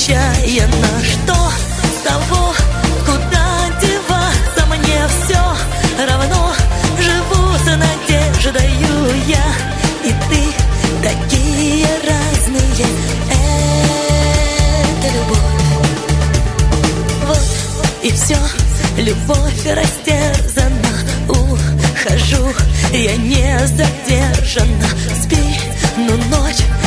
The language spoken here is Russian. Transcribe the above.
отчаянно. Что с того, куда деваться, мне все равно. Живу с надеждою я и ты, такие разные. Это любовь. Вот и все, любовь растерзана. Ухожу, я не задержана. Спи, ну ночь